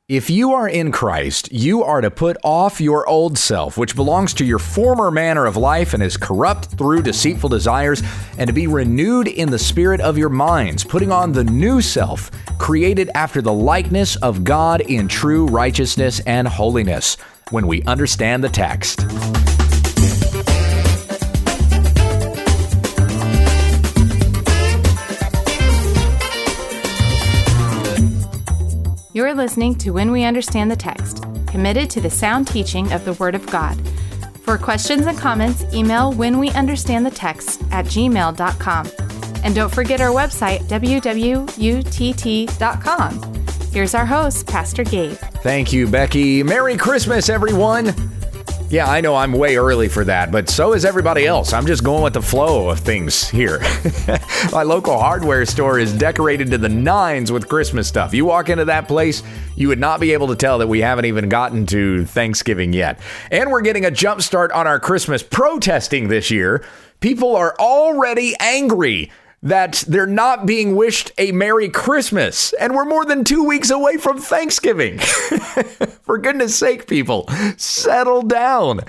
If you are in Christ, you are to put off your old self, which belongs to your former manner of life and is corrupt through deceitful desires, and to be renewed in the spirit of your minds, putting on the new self, created after the likeness of God in true righteousness and holiness, when we understand the text. You're listening to When We Understand the Text, committed to the sound teaching of the Word of God. For questions and comments, email whenweunderstandthetext@gmail.com. And don't forget our website, www.utt.com. Here's our host, Pastor Gabe. Thank you, Becky. Merry Christmas, everyone. Yeah, I know I'm way early for that, but so is everybody else. I'm just going with the flow of things here. My local hardware store is decorated to the nines with Christmas stuff. You walk into that place, you would not be able to tell that we haven't even gotten to Thanksgiving yet. And we're getting a jump start on our Christmas protesting this year. People are already angry that they're not being wished a Merry Christmas. And we're more than 2 weeks away from Thanksgiving. For goodness sake, people, settle down.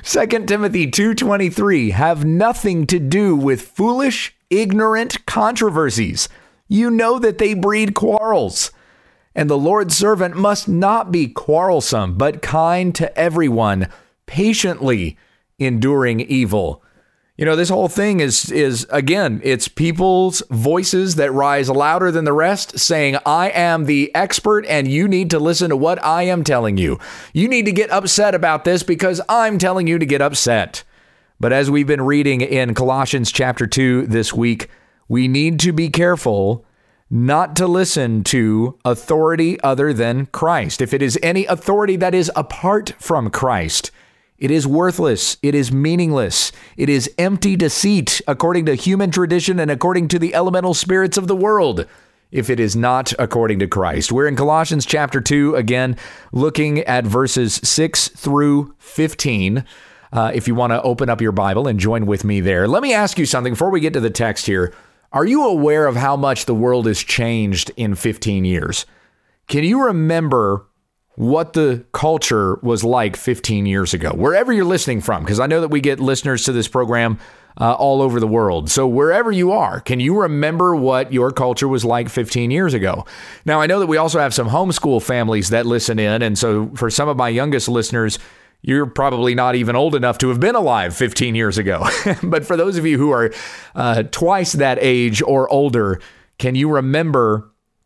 2 Timothy 2:23, have nothing to do with foolish, ignorant controversies. You know that they breed quarrels. And the Lord's servant must not be quarrelsome, but kind to everyone, patiently enduring evil. You know, this whole thing is again, it's people's voices that rise louder than the rest saying, I am the expert and you need to listen to what I am telling you. You need to get upset about this because I'm telling you to get upset. But as we've been reading in Colossians chapter 2 this week, we need to be careful not to listen to authority other than Christ. If it is any authority that is apart from Christ, it is worthless. It is meaningless. It is empty deceit, according to human tradition and according to the elemental spirits of the world, if it is not according to Christ. We're in Colossians chapter 2, again, looking at verses 6 through 15. If you want to open up your Bible and join with me there. Let me ask you something before we get to the text here. Are you aware of how much the world has changed in 15 years? Can you remember what the culture was like 15 years ago, wherever you're listening from? Because I know that we get listeners to this program all over the world. So wherever you are, can you remember what your culture was like 15 years ago? Now, I know that we also have some homeschool families that listen in. And so for some of my youngest listeners, you're probably not even old enough to have been alive 15 years ago. But for those of you who are twice that age or older, can you remember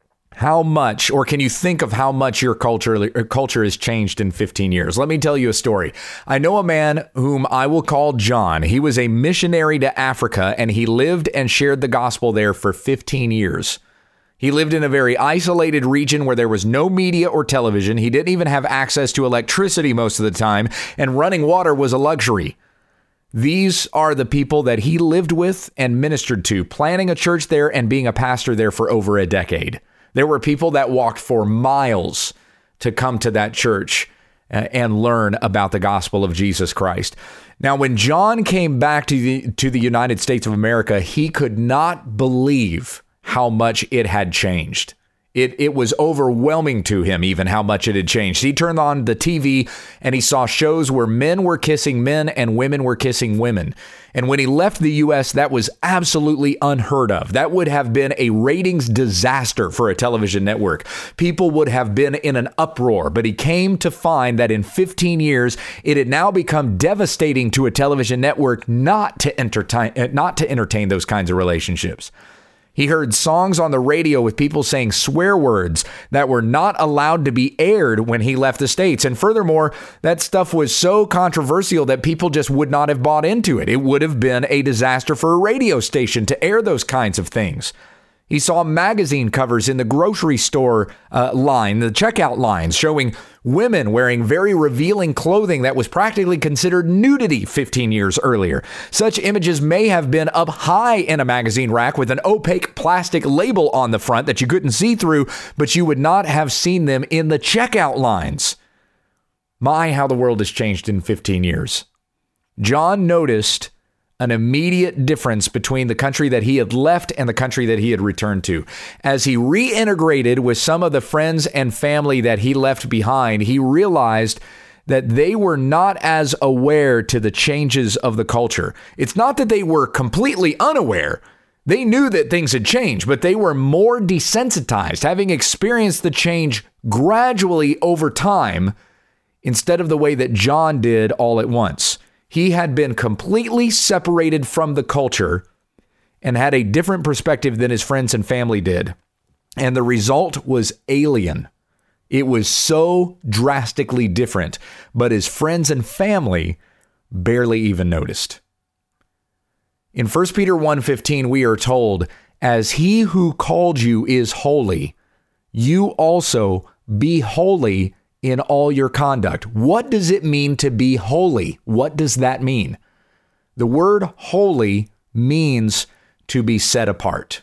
how much, or can you think of how much your culture has changed in 15 years? Let me tell you a story. I know a man whom I will call John. He was a missionary to Africa, and he lived and shared the gospel there for 15 years. He lived in a very isolated region where there was no media or television. He didn't even have access to electricity most of the time, and running water was a luxury. These are the people that he lived with and ministered to, planning a church there and being a pastor there for over a decade. There were people that walked for miles to come to that church and learn about the gospel of Jesus Christ. Now, when John came back to the United States of America, he could not believe how much it had changed. It was overwhelming to him, even how much it had changed. He turned on the TV and he saw shows where men were kissing men and women were kissing women. And when he left the U.S., that was absolutely unheard of. That would have been a ratings disaster for a television network. People would have been in an uproar. But he came to find that in 15 years, it had now become devastating to a television network not to entertain those kinds of relationships. He heard songs on the radio with people saying swear words that were not allowed to be aired when he left the States. And furthermore, that stuff was so controversial that people just would not have bought into it. It would have been a disaster for a radio station to air those kinds of things. He saw magazine covers in the grocery store line, the checkout lines, showing women wearing very revealing clothing that was practically considered nudity 15 years earlier. Such images may have been up high in a magazine rack with an opaque plastic label on the front that you couldn't see through, but you would not have seen them in the checkout lines. My, how the world has changed in 15 years. John noticed an immediate difference between the country that he had left and the country that he had returned to. As he reintegrated with some of the friends and family that he left behind, he realized that they were not as aware to the changes of the culture. It's not that they were completely unaware. They knew that things had changed, but they were more desensitized, having experienced the change gradually over time instead of the way that John did all at once. He had been completely separated from the culture and had a different perspective than his friends and family did. And the result was alien. It was so drastically different, but his friends and family barely even noticed. In 1 Peter 1:15, we are told, "As he who called you is holy, you also be holy in all your conduct." What does it mean to be holy? What does that mean? The word holy means to be set apart.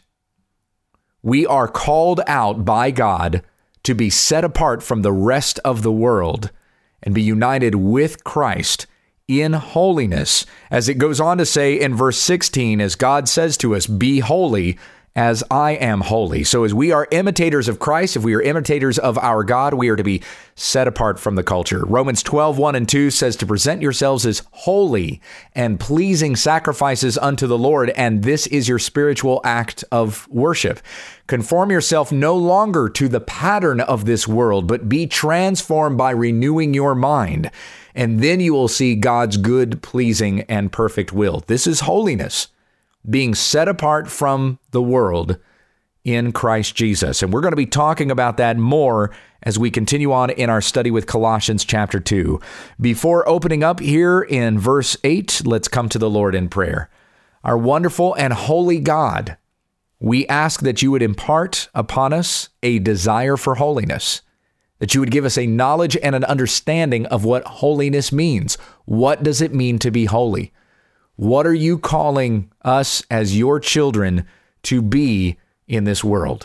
We are called out by God to be set apart from the rest of the world and be united with Christ in holiness. As it goes on to say in verse 16, as God says to us, "Be holy as I am holy." So as we are imitators of Christ, if we are imitators of our God, we are to be set apart from the culture. Romans 12:1-2 says to present yourselves as holy and pleasing sacrifices unto the Lord, and this is your spiritual act of worship. Conform yourself no longer to the pattern of this world, but be transformed by renewing your mind, and then you will see God's good, pleasing, and perfect will. This is holiness, being set apart from the world in Christ Jesus. And we're going to be talking about that more as we continue on in our study with Colossians chapter 2. Before opening up here in verse 8, let's come to the Lord in prayer. Our wonderful and holy God, we ask that you would impart upon us a desire for holiness, that you would give us a knowledge and an understanding of what holiness means. What does it mean to be holy? What are you calling us as your children to be in this world?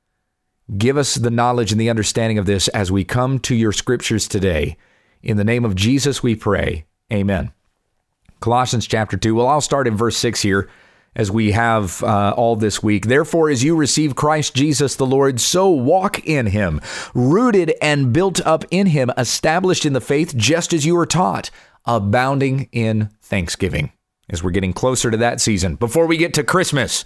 Give us the knowledge and the understanding of this as we come to your scriptures today. In the name of Jesus, we pray. Amen. Colossians chapter 2. Well, I'll start in verse 6 here as we have all this week. "Therefore, as you receive Christ Jesus the Lord, so walk in him, rooted and built up in him, established in the faith, just as you were taught, abounding in thanksgiving." As we're getting closer to that season, before we get to Christmas,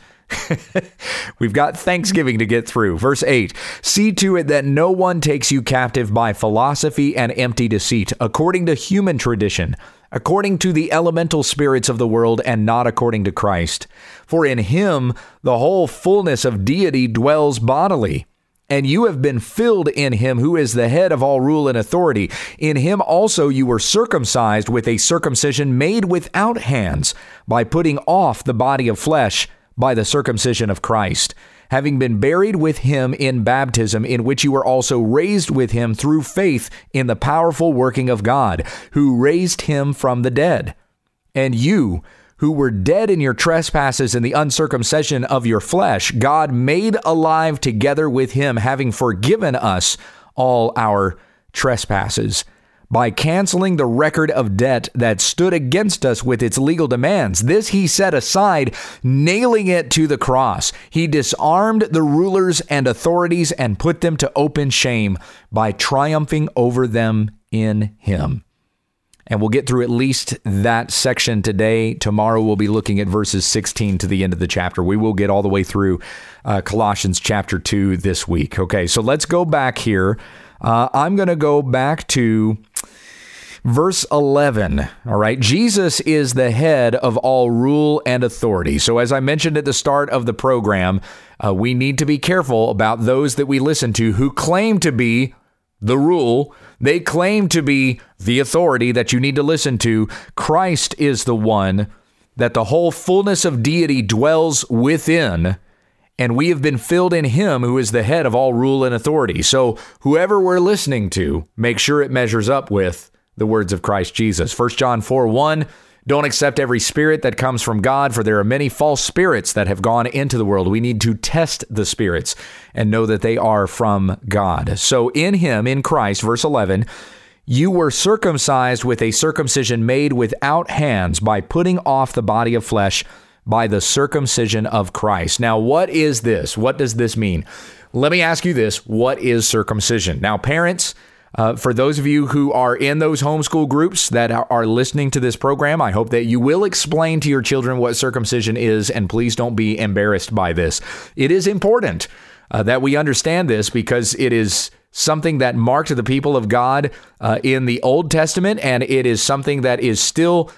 we've got Thanksgiving to get through. Verse 8, "See to it that no one takes you captive by philosophy and empty deceit, according to human tradition, according to the elemental spirits of the world, and not according to Christ. For in him the whole fullness of deity dwells bodily. And you have been filled in him who is the head of all rule and authority. In him also you were circumcised with a circumcision made without hands, by putting off the body of flesh by the circumcision of Christ, having been buried with him in baptism, in which you were also raised with him through faith in the powerful working of God, who raised him from the dead. And you, who were dead in your trespasses and the uncircumcision of your flesh, God made alive together with him, having forgiven us all our trespasses, by canceling the record of debt that stood against us with its legal demands. This he set aside, nailing it to the cross. He disarmed the rulers and authorities and put them to open shame by triumphing over them in him." And we'll get through at least that section today. Tomorrow we'll be looking at verses 16 to the end of the chapter. We will get all the way through Colossians chapter 2 this week. Okay, so let's go back here. I'm going to go back to verse 11. All right, Jesus is the head of all rule and authority. So as I mentioned at the start of the program, we need to be careful about those that we listen to who claim to be the rule. They claim to be the authority that you need to listen to. Christ is the one that the whole fullness of deity dwells within, and we have been filled in him who is the head of all rule and authority. So whoever we're listening to, make sure it measures up with the words of Christ Jesus. 1 John 4:1, "Don't accept every spirit that comes from God, for there are many false spirits that have gone into the world." We need to test the spirits and know that they are from God. So in him, in Christ, verse 11, You were circumcised with a circumcision made without hands by putting off the body of flesh by the circumcision of Christ. Now, what is this? What does this mean? Let me ask you this. What is circumcision? Now, parents, for those of you who are in those homeschool groups that are listening to this program, I hope that you will explain to your children what circumcision is, and please don't be embarrassed by this. It is important that we understand this because it is something that marked the people of God in the Old Testament, and it is something that is still,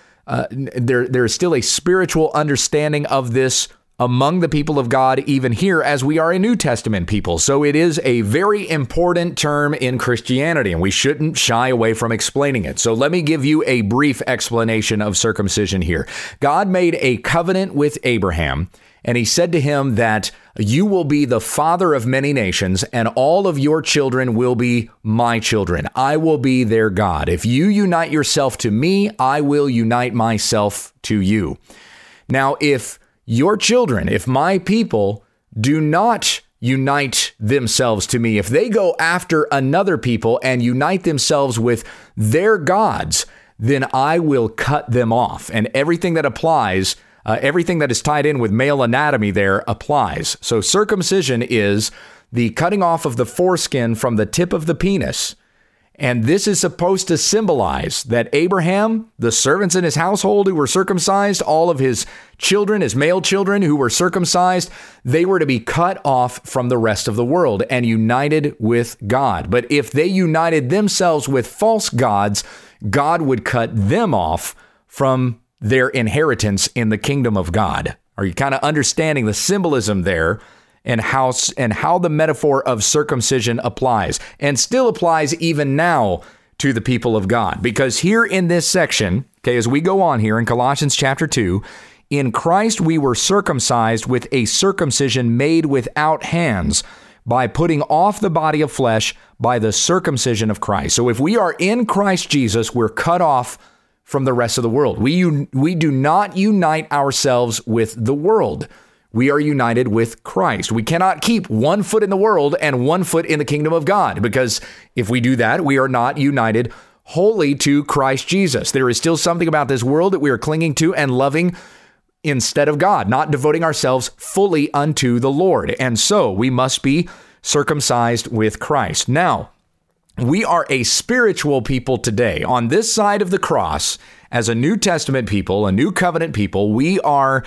there is still a spiritual understanding of this among the people of God, even here as we are a New Testament people. So it is a very important term in Christianity, and we shouldn't shy away from explaining it. So let me give you a brief explanation of circumcision here. God made a covenant with Abraham, and he said to him that you will be the father of many nations, and all of your children will be my children. I will be their God. If you unite yourself to me, I will unite myself to you. Now, if your children, if my people do not unite themselves to me, if they go after another people and unite themselves with their gods, then I will cut them off. And everything that applies, everything that is tied in with male anatomy there applies. So circumcision is the cutting off of the foreskin from the tip of the penis. And this is supposed to symbolize that Abraham, the servants in his household who were circumcised, all of his children, his male children who were circumcised, they were to be cut off from the rest of the world and united with God. But if they united themselves with false gods, God would cut them off from their inheritance in the kingdom of God. Are you kind of understanding the symbolism there? And how the metaphor of circumcision applies, and still applies even now to the people of God. Because here in this section, okay, as we go on here in Colossians chapter 2, in Christ we were circumcised with a circumcision made without hands by putting off the body of flesh by the circumcision of Christ. So if we are in Christ Jesus, we're cut off from the rest of the world. We do not unite ourselves with the world. We are united with Christ. We cannot keep one foot in the world and one foot in the kingdom of God, because if we do that, we are not united wholly to Christ Jesus. There is still something about this world that we are clinging to and loving instead of God, not devoting ourselves fully unto the Lord. And so we must be circumcised with Christ. Now, we are a spiritual people today. On this side of the cross, as a New Testament people, a New Covenant people, we are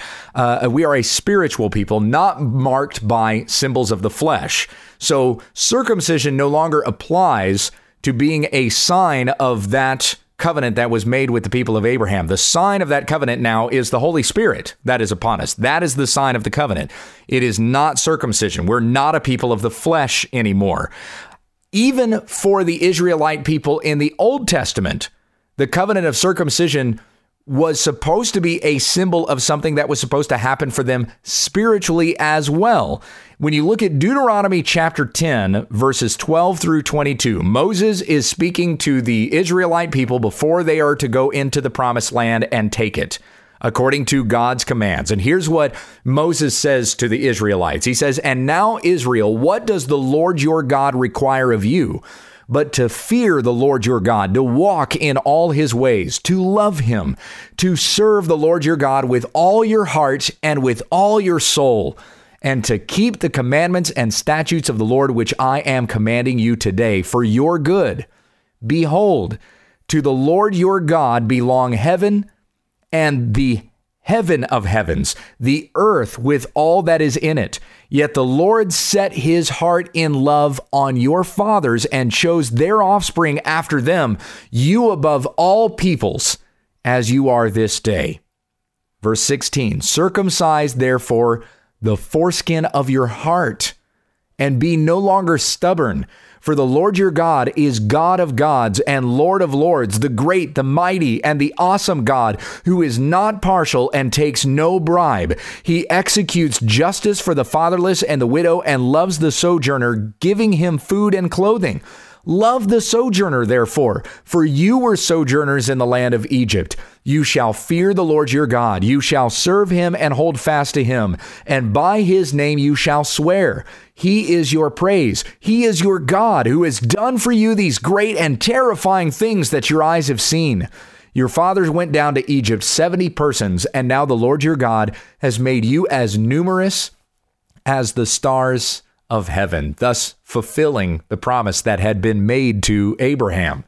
a spiritual people, not marked by symbols of the flesh. So circumcision no longer applies to being a sign of that covenant that was made with the people of Abraham. The sign of that covenant now is the Holy Spirit that is upon us. That is the sign of the covenant. It is not circumcision. We're not a people of the flesh anymore. Even for the Israelite people in the Old Testament, the covenant of circumcision was supposed to be a symbol of something that was supposed to happen for them spiritually as well. When you look at Deuteronomy chapter 10, verses 12 through 22, Moses is speaking to the Israelite people before they are to go into the promised land and take it, according to God's commands. And here's what Moses says to the Israelites. He says, "And now, Israel, what does the Lord your God require of you? But to fear the Lord your God, to walk in all his ways, to love him, to serve the Lord your God with all your heart and with all your soul, and to keep the commandments and statutes of the Lord, which I am commanding you today for your good. Behold, to the Lord your God belong heaven and the heaven of heavens, the earth with all that is in it. Yet the Lord set his heart in love on your fathers and chose their offspring after them, you above all peoples, as you are this day." Verse 16, "Circumcise therefore the foreskin of your heart, and be no longer stubborn. For the Lord your God is God of gods and Lord of lords, the great, the mighty, and the awesome God, who is not partial and takes no bribe. He executes justice for the fatherless and the widow and loves the sojourner, giving him food and clothing. Love the sojourner, therefore, for you were sojourners in the land of Egypt. You shall fear the Lord your God. You shall serve him and hold fast to him. And by his name you shall swear. He is your praise. He is your God who has done for you these great and terrifying things that your eyes have seen. Your fathers went down to Egypt, 70 persons, and now the Lord your God has made you as numerous as the stars of heaven, thus fulfilling the promise that had been made to Abraham.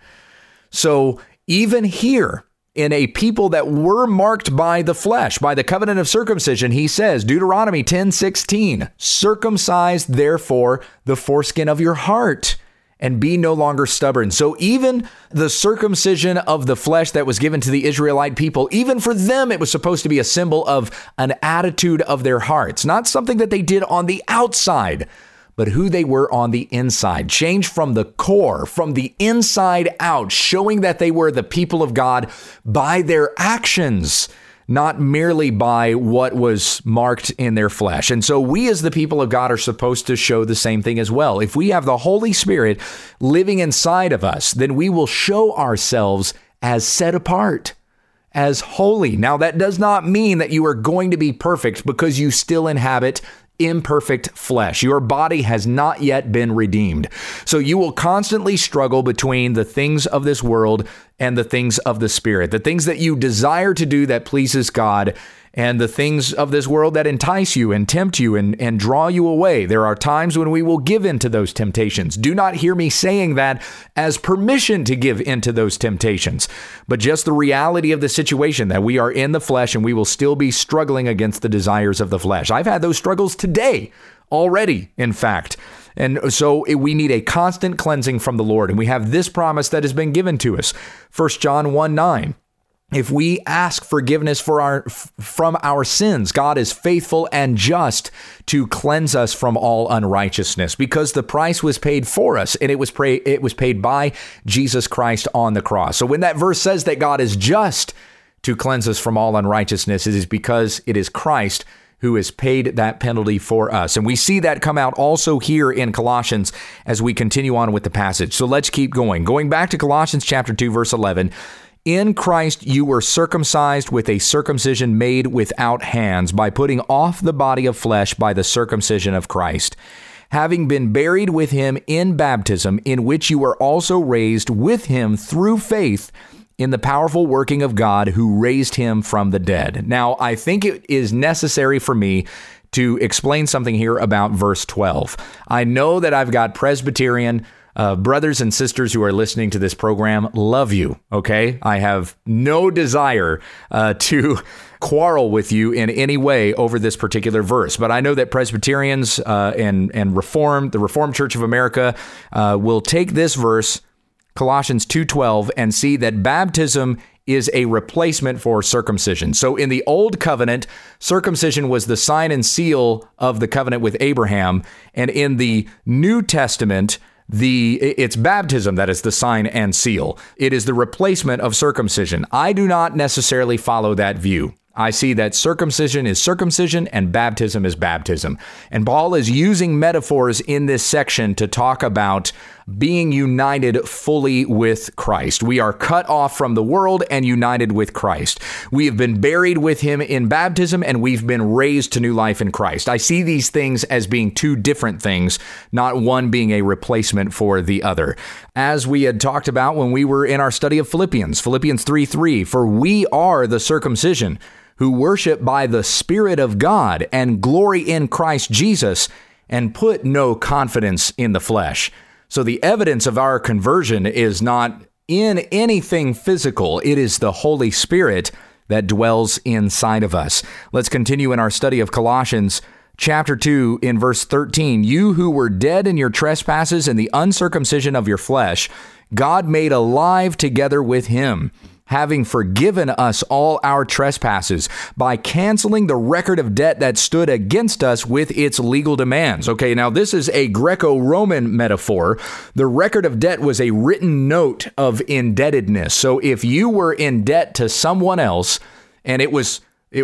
So even here, in a people that were marked by the flesh, by the covenant of circumcision, he says, Deuteronomy 10:16, circumcise therefore the foreskin of your heart and be no longer stubborn. So even the circumcision of the flesh that was given to the Israelite people, even for them, it was supposed to be a symbol of an attitude of their hearts, not something that they did on the outside, but who they were on the inside. Changed from the core, from the inside out, showing that they were the people of God by their actions, not merely by what was marked in their flesh. And so we as the people of God are supposed to show the same thing as well. If we have the Holy Spirit living inside of us, then we will show ourselves as set apart, as holy. Now, that does not mean that you are going to be perfect, because you still inhabit imperfect flesh. Your body has not yet been redeemed. So you will constantly struggle between the things of this world and the things of the Spirit, the things that you desire to do that pleases God, and the things of this world that entice you and tempt you and draw you away. There are times when we will give in to those temptations. Do not hear me saying that as permission to give into those temptations, but just the reality of the situation that we are in the flesh and we will still be struggling against the desires of the flesh. I've had those struggles today already, in fact. And so we need a constant cleansing from the Lord. And we have this promise that has been given to us. 1 John 1:9. If we ask forgiveness from our sins, God is faithful and just to cleanse us from all unrighteousness, because the price was paid for us, and it was paid by Jesus Christ on the cross. So when that verse says that God is just to cleanse us from all unrighteousness, it is because it is Christ who has paid that penalty for us. And we see that come out also here in Colossians as we continue on with the passage. So let's keep going. Going back to Colossians chapter 2, verse 11, in Christ you were circumcised with a circumcision made without hands, by putting off the body of flesh by the circumcision of Christ, having been buried with him in baptism, in which you were also raised with him through faith in the powerful working of God who raised him from the dead. Now, I think it is necessary for me to explain something here about verse 12. I know that I've got Presbyterian brothers and sisters who are listening to this program. Love you, okay? I have no desire to quarrel with you in any way over this particular verse, but I know that Presbyterians and the Reformed Church of America will take this verse, Colossians 2:12, and see that baptism is a replacement for circumcision. So in the old covenant, circumcision was the sign and seal of the covenant with Abraham, and in the New Testament, it's baptism that is the sign and seal. It is the replacement of circumcision. I do not necessarily follow that view. I see that circumcision is circumcision and baptism is baptism. And Paul is using metaphors in this section to talk about being united fully with Christ. We are cut off from the world and united with Christ. We have been buried with him in baptism, and we've been raised to new life in Christ. I see these things as being two different things, not one being a replacement for the other. As we had talked about when we were in our study of Philippians 3:3, for we are the circumcision who worship by the Spirit of God and glory in Christ Jesus and put no confidence in the flesh. So the evidence of our conversion is not in anything physical. It is the Holy Spirit that dwells inside of us. Let's continue in our study of Colossians chapter 2 in verse 13. You who were dead in your trespasses and the uncircumcision of your flesh, God made alive together with him, having forgiven us all our trespasses by canceling the record of debt that stood against us with its legal demands. Okay, now this is a Greco-Roman metaphor. The record of debt was a written note of indebtedness. So if you were in debt to someone else and it was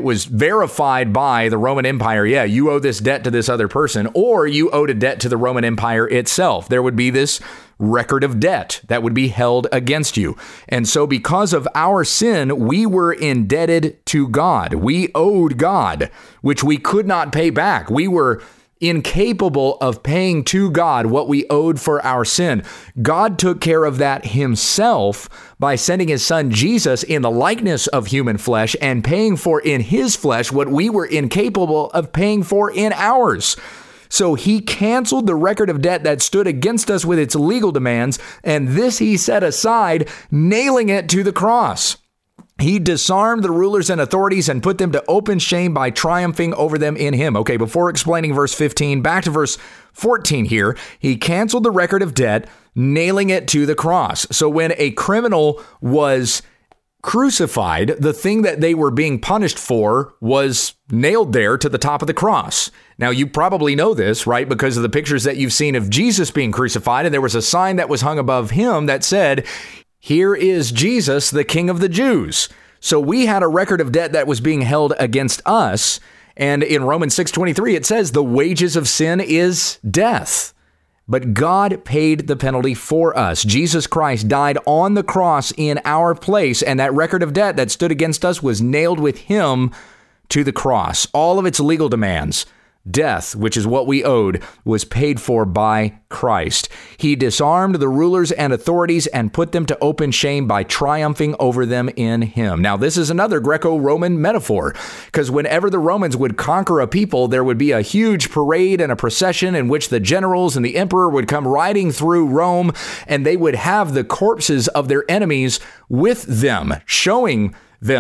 verified by the Roman Empire, yeah, you owe this debt to this other person, or you owed a debt to the Roman Empire itself, there would be this record of debt that would be held against you. And so because of our sin, we were indebted to God. We owed God, which we could not pay back. We were incapable of paying to God what we owed for our sin. God took care of that himself by sending his son Jesus in the likeness of human flesh and paying for in his flesh what we were incapable of paying for in ours. So he canceled the record of debt that stood against us with its legal demands, and this he set aside, nailing it to the cross. He disarmed the rulers and authorities and put them to open shame by triumphing over them in him. Okay, before explaining verse 15, back to verse 14 here. He canceled the record of debt, nailing it to the cross. So when a criminal was crucified, the thing that they were being punished for was nailed there to the top of the cross. Now, you probably know this, right? Because of the pictures that you've seen of Jesus being crucified, and there was a sign that was hung above him that said, "Here is Jesus, the King of the Jews." So we had a record of debt that was being held against us. And in Romans 6:23, it says the wages of sin is death. But God paid the penalty for us. Jesus Christ died on the cross in our place, and that record of debt that stood against us was nailed with him to the cross. All of its legal demands, death, which is what we owed, was paid for by Christ. He disarmed the rulers and authorities and put them to open shame by triumphing over them in him. Now, this is another Greco-Roman metaphor, because whenever the Romans would conquer a people, there would be a huge parade and a procession in which the generals and the emperor would come riding through Rome, and they would have the corpses of their enemies with them, showing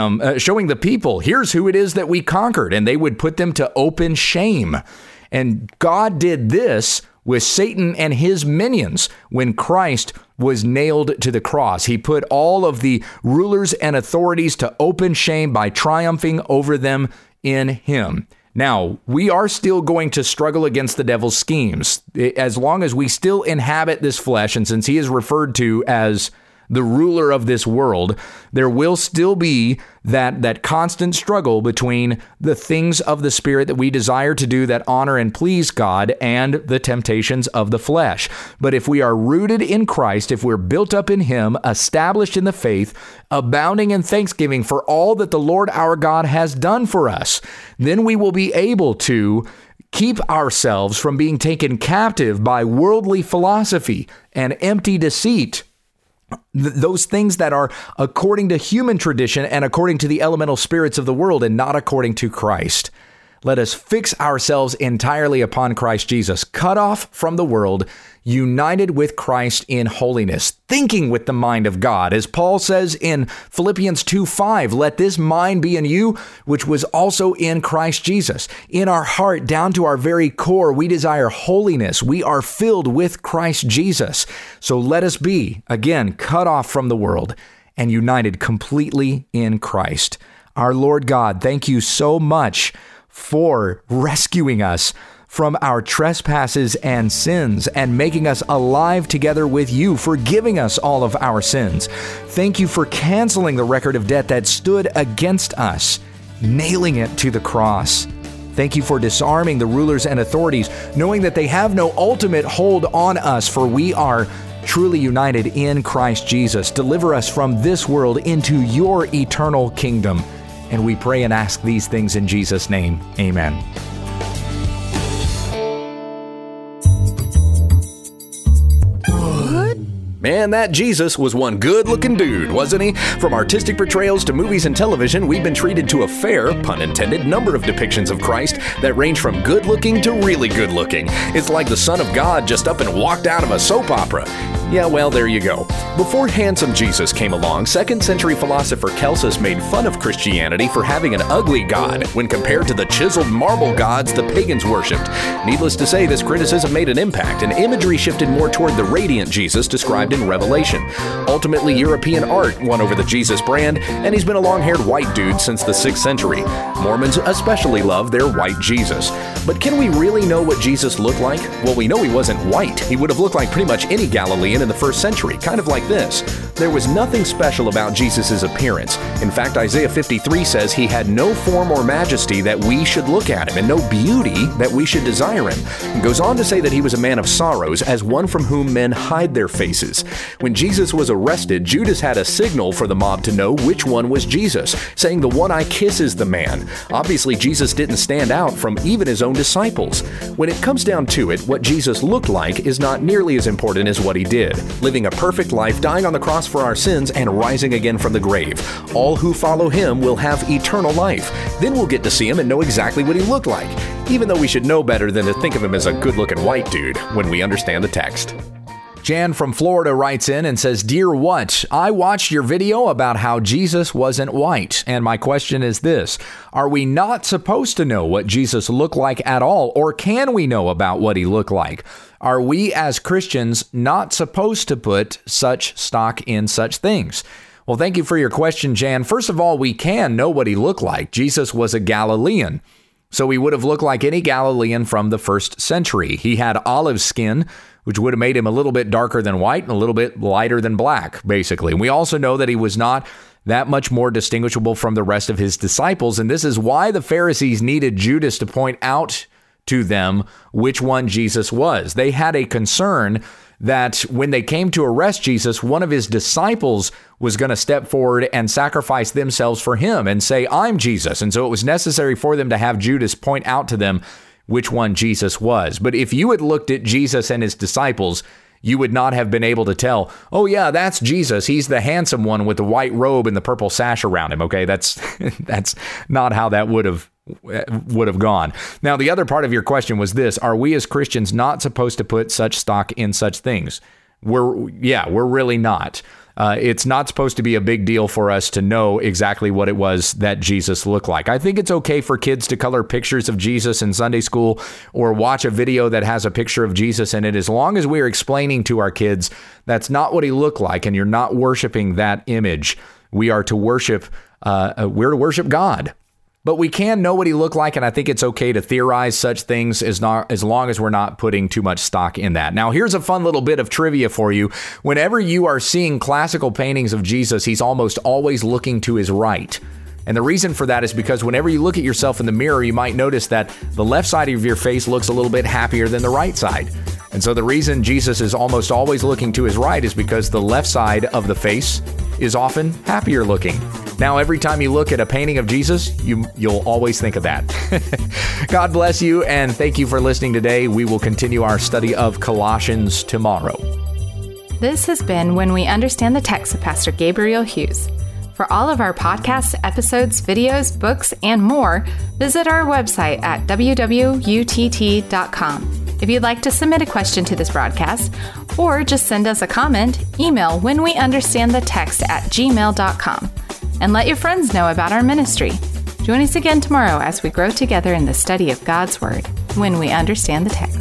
the people, here's who it is that we conquered, and they would put them to open shame. And God did this with Satan and his minions when Christ was nailed to the cross. He put all of the rulers and authorities to open shame by triumphing over them in him. Now, we are still going to struggle against the devil's schemes as long as we still inhabit this flesh, and since he is referred to as the ruler of this world, there will still be that constant struggle between the things of the Spirit that we desire to do that honor and please God and the temptations of the flesh. But if we are rooted in Christ, if we're built up in him, established in the faith, abounding in thanksgiving for all that the Lord our God has done for us, then we will be able to keep ourselves from being taken captive by worldly philosophy and empty deceit, those things that are according to human tradition and according to the elemental spirits of the world and not according to Christ. Let us fix ourselves entirely upon Christ Jesus, cut off from the world, united with Christ in holiness, thinking with the mind of God. As Paul says in Philippians 2:5, let this mind be in you, which was also in Christ Jesus. In our heart, down to our very core, we desire holiness. We are filled with Christ Jesus. So let us be, again, cut off from the world and united completely in Christ. Our Lord God, thank you so much for rescuing us from our trespasses and sins and making us alive together with you, forgiving us all of our sins. Thank you for canceling the record of debt that stood against us, nailing it to the cross. Thank you for disarming the rulers and authorities, knowing that they have no ultimate hold on us, for we are truly united in Christ Jesus. Deliver us from this world into your eternal kingdom. And we pray and ask these things in Jesus' name. Amen. Man, that Jesus was one good-looking dude, wasn't he? From artistic portrayals to movies and television, we've been treated to a fair, pun intended, number of depictions of Christ that range from good-looking to really good-looking. It's like the Son of God just up and walked out of a soap opera. Yeah, well, there you go. Before handsome Jesus came along, 2nd century philosopher Celsus made fun of Christianity for having an ugly God when compared to the chiseled marble gods the pagans worshipped. Needless to say, this criticism made an impact, and imagery shifted more toward the radiant Jesus described in Revelation. Ultimately, European art won over the Jesus brand, and he's been a long-haired white dude since the 6th century. Mormons especially love their white Jesus. But can we really know what Jesus looked like? Well, we know he wasn't white. He would have looked like pretty much any Galilean in the 1st century, kind of like this. There was nothing special about Jesus' appearance. In fact, Isaiah 53 says he had no form or majesty that we should look at him, and no beauty that we should desire him. It goes on to say that he was a man of sorrows, as one from whom men hide their faces. When Jesus was arrested, Judas had a signal for the mob to know which one was Jesus, saying, "The one I kiss is the man." Obviously, Jesus didn't stand out from even his own disciples. When it comes down to it, what Jesus looked like is not nearly as important as what he did, living a perfect life, dying on the cross for our sins, and rising again from the grave. All who follow him will have eternal life. Then we'll get to see him and know exactly what he looked like, even though we should know better than to think of him as a good-looking white dude when we understand the text. Jan from Florida writes in and says, "Dear What, I watched your video about how Jesus wasn't white, and my question is this: are we not supposed to know what Jesus looked like at all, or can we know about what he looked like? Are we as Christians not supposed to put such stock in such things?" Well, thank you for your question, Jan. First of all, we can know what he looked like. Jesus was a Galilean, so he would have looked like any Galilean from the first century. He had olive skin, which would have made him a little bit darker than white and a little bit lighter than black, basically. And we also know that he was not that much more distinguishable from the rest of his disciples, and this is why the Pharisees needed Judas to point out to them which one Jesus was. They had a concern that when they came to arrest Jesus, one of his disciples was going to step forward and sacrifice themselves for him and say, "I'm Jesus." And so it was necessary for them to have Judas point out to them which one Jesus was. But if you had looked at Jesus and his disciples, you would not have been able to tell, "Oh yeah, that's Jesus. He's the handsome one with the white robe and the purple sash around him." Okay, that's not how that would have gone. Now, the other part of your question was this: are we as Christians not supposed to put such stock in such things? We're really not. It's not supposed to be a big deal for us to know exactly what it was that Jesus looked like. I think it's okay for kids to color pictures of Jesus in Sunday school or watch a video that has a picture of Jesus in it, as long as we're explaining to our kids that's not what he looked like and you're not worshiping that image. We are to worship, God. But we can know what he looked like, and I think it's okay to theorize such things as long as we're not putting too much stock in that. Now, here's a fun little bit of trivia for you. Whenever you are seeing classical paintings of Jesus, he's almost always looking to his right. And the reason for that is because whenever you look at yourself in the mirror, you might notice that the left side of your face looks a little bit happier than the right side. And so the reason Jesus is almost always looking to his right is because the left side of the face is often happier looking. Now, every time you look at a painting of Jesus, you'll always think of that. God bless you, and thank you for listening today. We will continue our study of Colossians tomorrow. This has been When We Understand the Text with Pastor Gabriel Hughes. For all of our podcasts, episodes, videos, books, and more, visit our website at www.utt.com. If you'd like to submit a question to this broadcast, or just send us a comment, email whenweunderstandthetext@gmail.com. And let your friends know about our ministry. Join us again tomorrow as we grow together in the study of God's Word, when we understand the text.